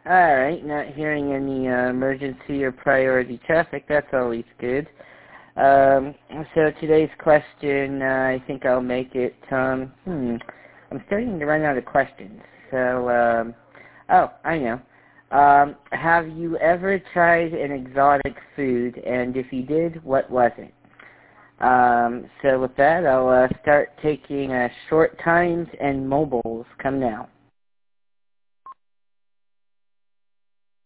Alright, not hearing any emergency or priority traffic. That's always good. So today's question, I think I'll make it, I'm starting to run out of questions. So, oh, I know. Have you ever tried an exotic food, and if you did, what was it? So with that, I'll start taking short times and mobiles. Come now.